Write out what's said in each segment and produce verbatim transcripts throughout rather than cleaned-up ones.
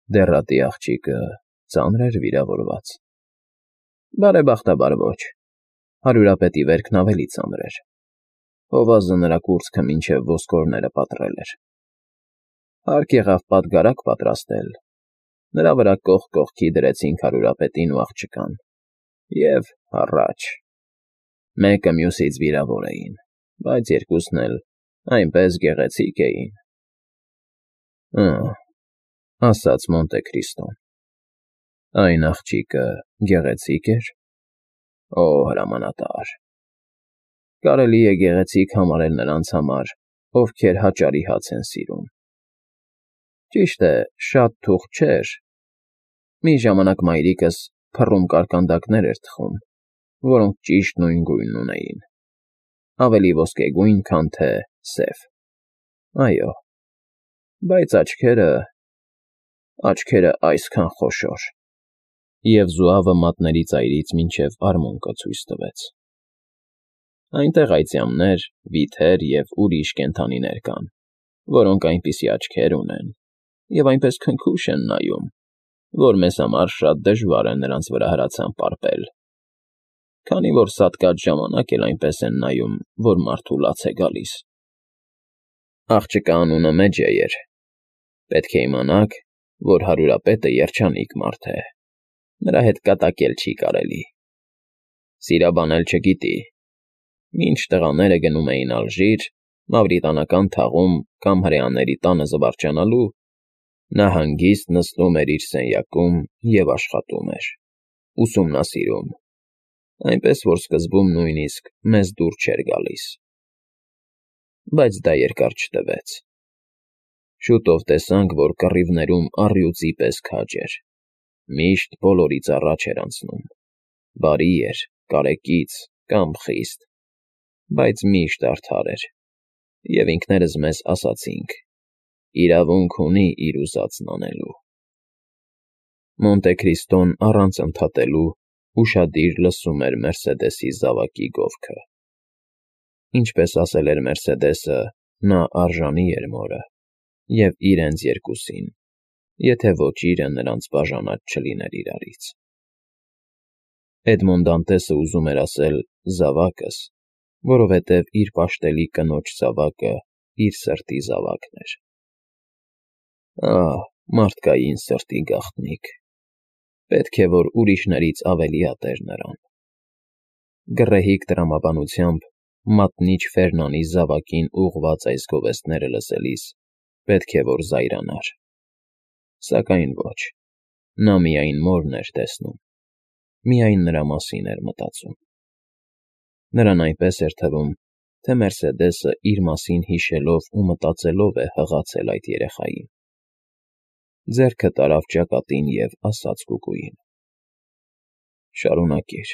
Դեռատի աղջիկը ծանր էր վիրավորված։ Բարեբախտաբար ոչ, հարյուրապետի վերքն ավելի ծանր էր, հովազը նրա կուրծքը մինչև ոսկորները պատռել էր։ Հարկ եղավ պատգարակ պատրաստել, նրա վրա կողք կողքի դրեցինք հարյուրապետին ու աղջկան, և առաջ։ Մեկը մյուսից վիրավոր էին, բայց երկուսն էլ այնպես գեղեցիկ էին։ Ըը, ասաց Մոնտե Քրիստոն, այն աղջիկը գեղեցի՞կ էր։ Օ, հրամանատար, կարելի է գեղեցիկ համարել նրանց համար, ովքեր հաճարի հաց են սիրում։ Ճիշտ է, շատ թուղթ չէր, մի ժամանակ մայրիկս փռում կարկանդակներ էր թխում, որոնք ճիշտ նույն գույնն ունեին, ավելի ոսկեգույն, քան թե սև, այո, բայց աչքերը… աչքերը այսքան խոշոր… Եվ զուավը մատների ծայրից մինչև արմունկը ցույց տվեց։ Այնտեղ այծյամներ, վիթեր և ուրիշ կենդանիներ կան, որոնք այնպիսի աչքեր ունեն և այնպես քնքուշ են նայում, որ մեզ համար շատ դժվար է նրանց վրա հրացան պարպել, քանի որ սատկած ժամանակ էլ այնպես են նայում, որ մարդու լաց է գալիս։ Աղջկա անունը Մեջեյ էր, պետք է իմանաք, որ հարյուրապետը երջանիկ մարդ է, նրա հետ կատակել չի կարելի, սիրաբանել չգիտի, մինչ տղաները գնում էին Ալժիր, մավրիտանական թաղում կամ հրեաների տանը զվարճանալու, նա հանգիստ նստում էր իր սենյակում և աշխատում էր, ուսումնասիրում, այնպես որ սկզբում նույնիսկ մեզ դուր չէր գալիս։ Բայց դա երկար չտևեց։ Շուտով տեսանք, որ կռիվներում առյուծի պես քաջ էր, միշտ բոլորից առաջ էր անցնում, բարի էր, կարեկից կամ խիստ, բայց միշտ արդար էր, և ինքներս մեզ ասացինք. իրավունք ունի իր ուզածն անելու։ Մոնտե Քրիստոն առանց ընդհատելու ուշադիր լսում էր Մերսեդեսի զավակի գովքը։ Ինչպես ասել էր Մերսեդեսը, նա արժանի էր մորը և իրենց երկուսին, եթե ոճիրը նրանց բաժանած չլիներ իրարից։ Էդմոն Դանտեսը ուզում էր ասել «զավակս», որովհետև իր պաշտելի կնոջ զավակը իր սրտի զավակն էր։ Ահ, մարդկային սրտի գաղտնիք, պետք է, որ ուրիշներից ավելի ատեր նրան։ Գռեհիկ տրամաբանությամբ մատնիչ Ֆերնանի զավակին ուղղված այս գովեստները լսելիս պետք է, որ զայրանար։ Սակայն ոչ, նա միայն մորն էր տեսնում, միայն նրա մասին էր մտածում։ Նրան այնպես էր թվում, թե Մերսեդեսը իր մասին հիշելով ու մտածելով է հղացել այդ երեխային։ Ձեռքը տարավ ճակատին և ասաց կուկուին. շարունակիր։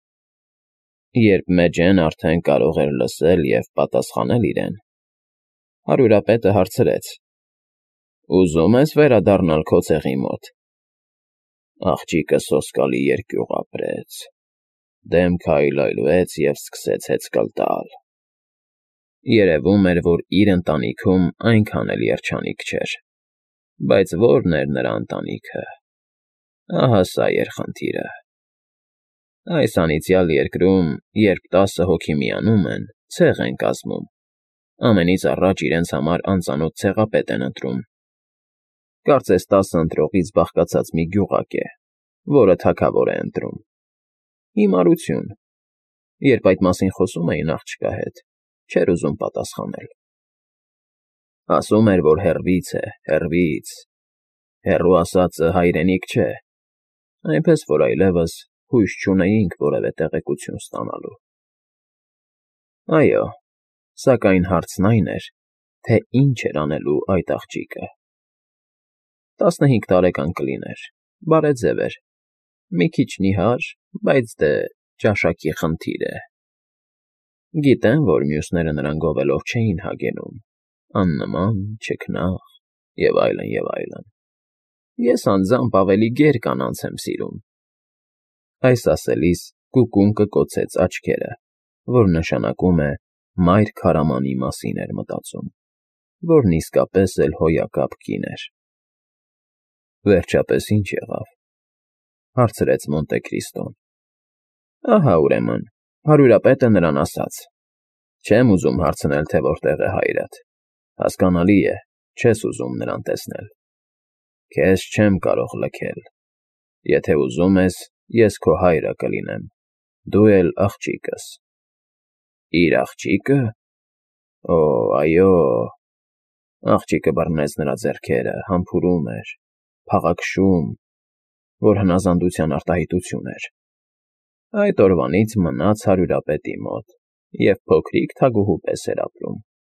Երբ Մեջեն արդեն կարող էր լսել և պատասխանել իրեն, հարյուրապետը հարցրեց. ուզո՞ւմ ես վերադառնալ քո ցեղի մոտ։ Աղջիկը սոսկալի երկյուղ ապրեց, դեմքը այլայլվեց և սկսեց հեծկլ տալ։ Երևում էր, որ իր ընտանիքում այնքան էլ երջանիկ չէր, բայց ո՞րն էր նրա ընտանիքը։ Ահա սա էր խնդիրը։ Այս անիծյալ երկրում, երբ տասը հոգի միանում են, ցեղ են կազմում, ամենից առաջ իրենց համար անծանոթ ցեղապետ են ընտրում։ Կարծես տասը ընտրողից բաղկացած մի գյուղակ է, որը թագավոր է ընտրում։ Հիմարություն։ Երբ այդ մասին խոսում էին աղջկա հետ, չէր ուզում պատասխանել։ Ասում էր, որ հեռվից է, հեռվից, հեռու ասածը հայրենիք չէ, այնպես որ այլևս հույս չունեինք որևէ տեղեկություն ստանալու։ Այո, սակայն հարցն այն էր, թե ինչ էր անելու այդ աղջիկը։ Տասնհինգ տարեկան կլիներ, բարեձև էր, մի քիչ նիհար, բայց դե ճաշակի խնդիր է։ Գիտեմ, որ մյուսները նրան գովելով չէին հագենում, աննման, չքնաղ և այլն, և այլն։ Ես անձամբ ավելի գեր կանանց եմ սիրում։ Այս ասելիս կուկուն կկոցեց աչքերը, որ նշանակում է մայր քարամանի մասին էր մտածում, որն իսկապես էլ հոյակապ կին էր։ Վերջապես ինչ եղավ, հարցրեց Մոնտե Քրիստոն։ Ահա ուրեմն, հարյուրապետը նրան ասաց. Չեմ ուզում հարցնել, թե որտեղ է հայրդ, հասկանալի է, չես ուզում նրան տեսնել։ Քեզ չեմ կարող լքել, եթե ուզում ես, ես քո հայրը կլինեմ, դու էլ աղջիկս։ Իր աղջիկը։ Օ, այո։ Աղջիկը բռնեց նրա ձեռքերը, համբուրում էր, փաղաքշում, որ հնազանդության արտահայտություն էր։ Այդ օրվանից մնաց հարյուրապետի մոտ և փոքրիկ թագուհու պես էր ապրում։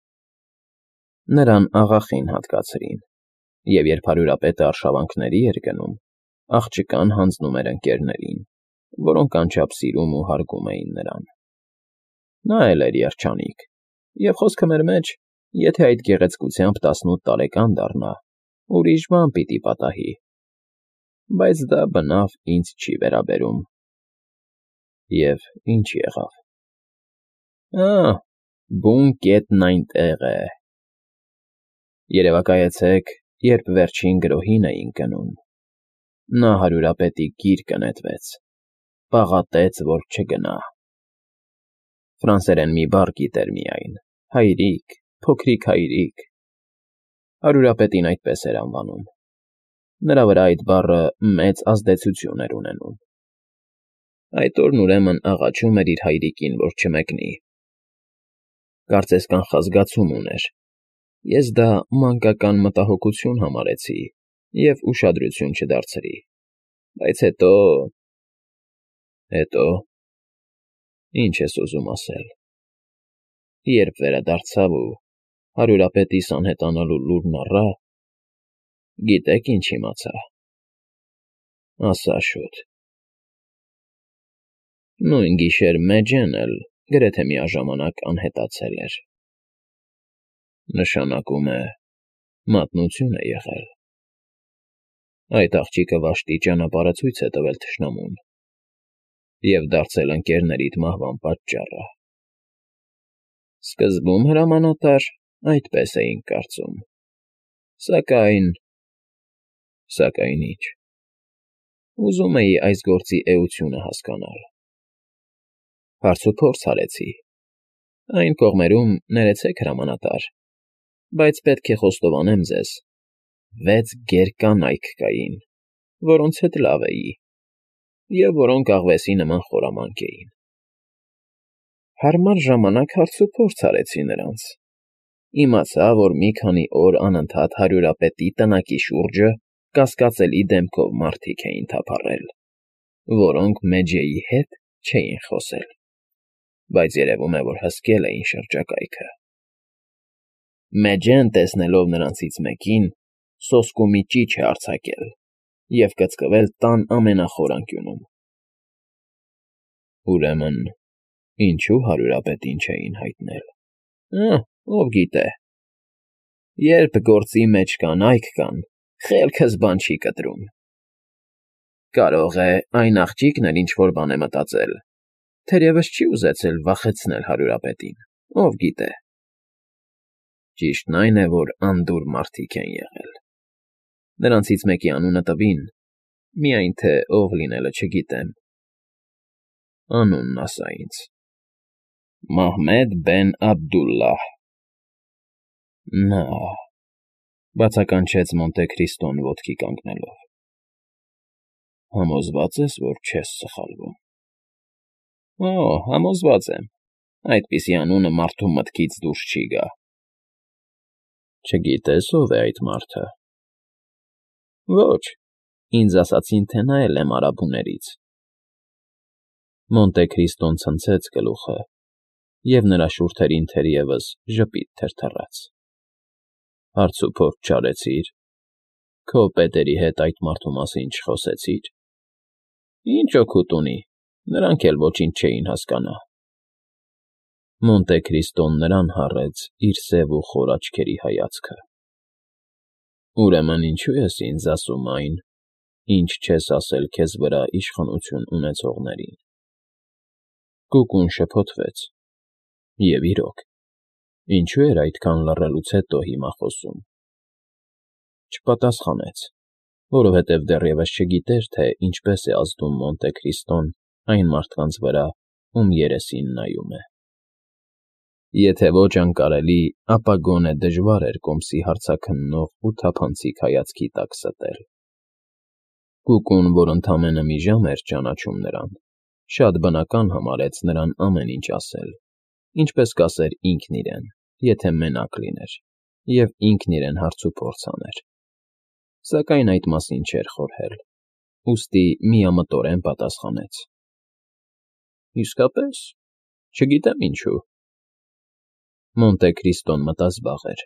Նրան աղախին հատկացրին, և երբ հարյուրապետը արշավանքների էր գնում, աղջկան հանձնում էր ընկերներին, որոնք անչափ սիրում ու հարգում էին նրան։ Նա էլ էր երջանիկ, և խոսքը մեր մեջ, եթե այդ գեղեցկությամբ տասնութ տարեկան դառնա, ուրիշ բան պիտի պատահի, բայց դա բնավ ինձ չի վերաբերում։ Եվ ինչ եղավ։ Ա՜, բուն կետն այնտեղ է։ Երևակայեցեք, երբ վերջին գրոհին էին գնում։ Նա հարյուրապետի գիրկը նետվեց, պաղատեց, որ չգնա։ Ֆրանսերեն մի բառ գիտեր միայն. հայրիկ, փոքրիկ հայրիկ։ Հարյուրապետին այդպես էր անվանում։ Նրա վրա այդ բառը մեծ ազդեցություն էր ունենում։ Այդ օրն ուրեմն աղաչում էր իր հայրիկին, որ չմեկնի։ Կարծես կանխազգացում ուներ. ես դա մանկական մտահոգություն համարեցի և ուշադրություն չդարձրի, բայց հետո… Հետո… Ինչ ես ուզում ասել։ Երբ վերադարձավ ու հարյուրապետիս անհետանալու լուրն առա, գիտեք ինչ իմացա։ Ասա շուտ։ Նույն գիշեր Մեջեն էլ գրեթե միաժամանակ անհետացել էր։ Նշանակում է, մատնություն է եղել։ Այդ աղջիկը վշտի ճանապարհը ցույց է տվել թշնամուն և դարձել ընկերներիդ մահվան պատճառը։ Սկզբում, հրամանատար, այդպես էինք կարծում, սակայն… Սակայն ի՞նչ։ Ուզում էի այս գործի էությունը հասկանալ։ Հարցուփորձ արեցի։ Այն կողմերում, ներեցեք, հրամանատար, բայց պետք է խոստովանեմ ձեզ, վեց գերկանայք կային, որոնց հետ լավ էի, և որոնք աղվեսի նման խորամանկ էին։ Հարմար ժամանակ հարցուփորձ արեցի նրանց։ Իմացա, որ մի քանի օր անընդհատ հարյուրապետի տնակի շուրջը կասկածելի դեմքով մարդիկ էին թափառել, որոնք Մեջեի հետ չէին խոսել, բայց երևում է, որ հսկել էին շրջակայքը։ Մեջեն, տեսնելով նրանցից մեկին, սոսկու մի ճիչ է արձակել և կծկվել տան ամենախոր անկյունում։ Ուրեմն, ինչո՞ւ հարյուրապետին չէին հայտնել։ Ա՛, ով գիտե։ Երբ գործի մեջ կանայք կան, խելքս բան չի կտրում։ Կարող է, այն աղջիկն էլ ինչ֊որ բան է մտածել, թերևս չի ուզեցել վախեցնել հարյուրապետին, ով գիտե։ Ճիշտն այն է, որ անդուր մարդիկ են եղել։ Նրանցից մեկի անունը տվին, միայն թե ով լինելը չգիտեմ։ Անունն ասա ինձ. Մահմեդ Բեն֊Աբդուլլահ։ Նա… բացականչեց Մոնտե Քրիստոն ոտքի կանգնելով։ Համոզվա՞ծ ես, որ չես սխալվում։ Օ, համոզված եմ, այդպիսի անունը մարդու մտքից դուրս չի գա։ Չգիտես ով է այդ մարդը։ Ոչ, ինձ ասացին, թե նա էլ է մարաբուներից։ Մոնտե Քրիստոն ցնցեց գլուխը, և նրա շուրթերին թերևս ժպիտ թրթռաց։ Հարցուփորձ չարեցի՞ր։ Քո պետերի հետ այդ մարդու մասին չխոսեցի՞ր։ Ինչ օգուտ ունի, նրանք էլ ոչինչ չէին հասկանա։ Մոնտե Քրիստոն նրան հառեց իր սև ու խոր աչքերի հայացքը։ Ուրեմն ինչո՞ւ ես ինձ ասում այն, ինչ չես ասել քեզ վրա իշխանություն ունեցողներին։ Կուկուն շփոթվեց։ Եվ իրոք, ինչո՞ւ էր այդքան լռելուց հետո հիմա խոսում։ Չպատասխանեց, որովհետև դեռևս չգիտեր, թե ինչպես է ազդում Մոնտե Քրիստոն այն մարդկանց վրա, ում երեսին նայում է։ Եթե ոչ անկարելի, ապա գոնե դժվար էր կոմսի հարցաքննող ու թափանցիկ հայացքի տակ ստել։ Կուկուն, որ ընդամենը մի ժամ էր ճանաչում նրան, շատ բնական համարեց նրան ամեն ինչ ասել, ինչպես կասեր ինքն իրեն, եթե մենակ լիներ, և ինքն իրեն հարցուփորձ աներ։ Սակայն այդ մասին չէր խորհել, ուստի միամտորեն պատասխանեց. Իսկապես, չգիտեմ ինչու։ Մոնտե Քրիստոն մտազբաղ էր։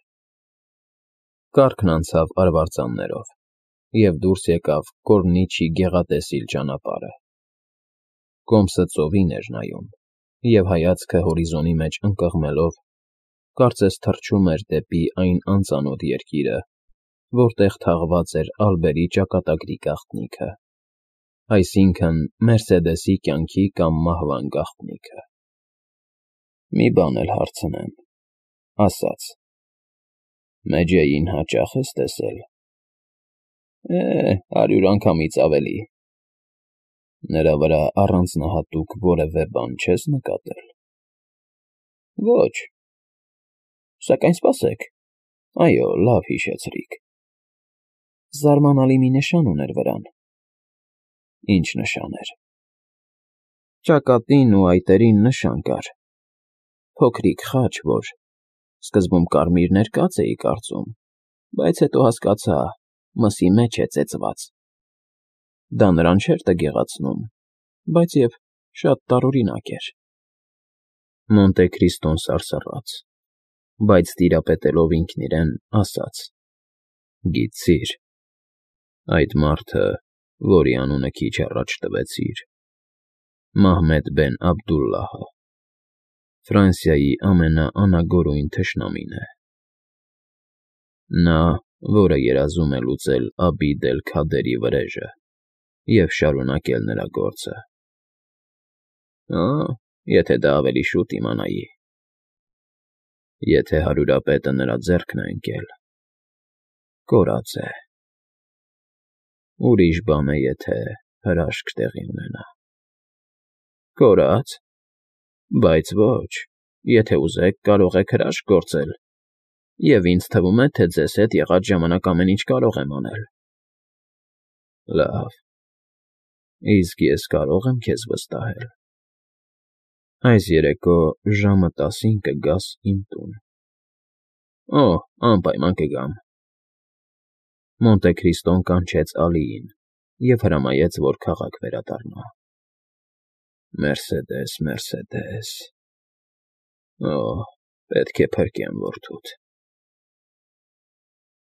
Կառքն անցավ արվարձաններով և դուրս եկավ Կորնիչի գեղատեսիլ ճանապարհը։ Կոմսը ծովին էր նայում և հայացքը հորիզոնի մեջ ընկղմելով, կարծես թռչում էր դեպի այն անծանոթ երկիրը, որտեղ թաղված էր ալբերի ճակատագրի գաղտնիքը, այսինքն՝ Մերսեդեսի կյանքի կամ մահվան գաղտնիքը։ «Մի բան էլ հարցնեմ,֊ ասաց,֊ Մեջեյին հաճա՞խ ես տեսել»։ «Է, հարյուր անգամից ավելի»։ «Նրա վրա առանձնահատուկ որևէ բան չե՞ս նկատել»։ «Ոչ, սակայն սպասեք, այո, լավ հիշեցրիք. զարմանալի մի նշան ուներ վրան»։ «Ի՞նչ նշան էր»։ «Ճակատին ու այտերին նշան կար, փոքրիկ խաչ, որ սկզբում կարմիր ներկած էի կարծում, բայց հետո հասկացա՝ մսի մեջ է ծեծված։ Դա նրան չէր տգեղացնում, բայց և շատ տարօրինակ էր»։ Մոնտե Քրիստոն սարսռաց, բայց տիրապետելով ինքն իրեն, ասաց. «Գիտցի՞ր, այդ մարդը, որի անունը քիչ առաջ տվեցիր, Մահմեդ բեն Աբդուլլահը, Ֆրանսիայի ամենաանագորույն թշնամին է։ Նա, որը երազում է լուծել Աբիդ֊էլ֊Քադերի վրեժը և շարունակել նրա գործը։ Հա, եթե դա ավելի շուտ իմանայի։ Եթե հարյուրապետը նրա ձեռքն է ընկել, կորած է։ Ուրիշ բան է, եթե հրաշք տեղի ունենա»։ «Կորա՞ծ, բայց ոչ, եթե ուզեք, կարող եք հրաշք գործել, և ինձ թվում է, թե ձեզ հետ եղած ժամանակ ամեն ինչ կարող եմ անել»։ «Լավ, իսկ ես կարո՞ղ եմ քեզ վստահել։ Այս երեկո ժամը տասին կգաս իմ տուն»։ «Օ, անպայման կգամ»։ Մոնտե Քրիստոն կանչեց Ալիին և հրամայեց, որ քաղաք վերադառնա։ Մերսեդես, Մերսեդես… Օ, պետք է փրկեմ որդուդ։